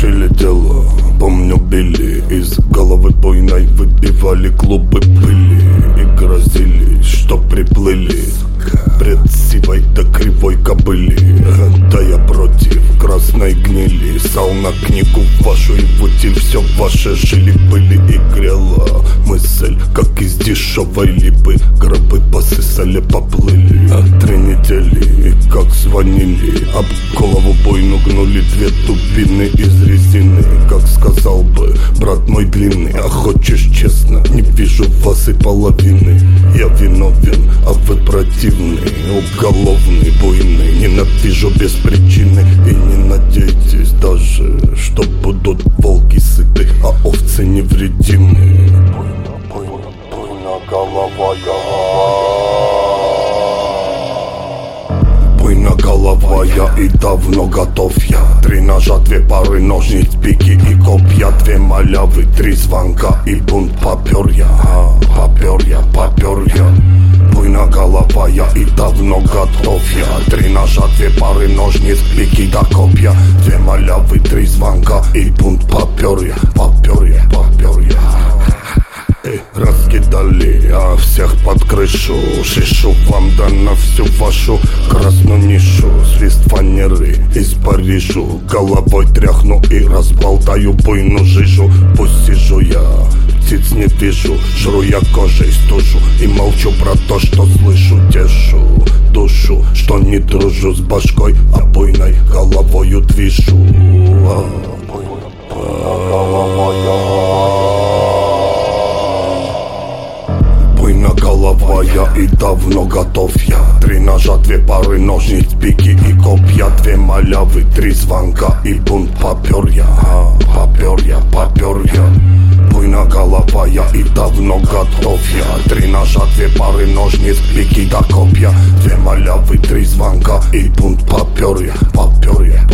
Решили дело, помню, били из головы буйной, выбивали клубы пыли и грозились, что приплыли бред сивой да кривой кобыли. Да я против красной гнили, сал на книгу вашу и в утиль все ваше жили-были и грела мысль, как из дешевой липы. Гробы посысали, поплыли 3 недели, и как звонили, об голову бойну гнули 2 дубины из резины. Как сказал бы брат мой длинный, а хочешь честно, не вижу в вас и половины. Я виновен, а вы противный, уголовный, буйный. Ненавижу без причины и не надейтесь даже, что будут волки сыты, а овцы невредимы. Буйноголовая и давно готов я. 3 ножа, 2 пары ножниц, пики и копья, 2 малявы, 3 звонка и бунт. Попер я, попер я. Буйноголовая и давно готов я. 3 ножа, 2 пары ножниц, пики да копья, 2 малявы, 3 звонка и бунт. Попер я. Раскидали, а всех под крышу. Шишу вам да на всю вашу красную нишу. Свист фанеры из Парижу, головой тряхну и разболтаю буйную жижу. Пусть сижу я, птиц не вижу, жру я кожей стужу и молчу про то, что слышу. Тешу душу, что не дружу с башкой, а буйной головою движу. Буйноголовая и давно готов я. 3 ножа, 2 пары ножниц, пики и копья, 2 малявы, 3 звонка и бунт. Попер я. Буйноголовая и давно готов я. 3 ножа, 2 пары ножниц, пики да копья, 2 малявы, 3 звонка и бунт. Попер я.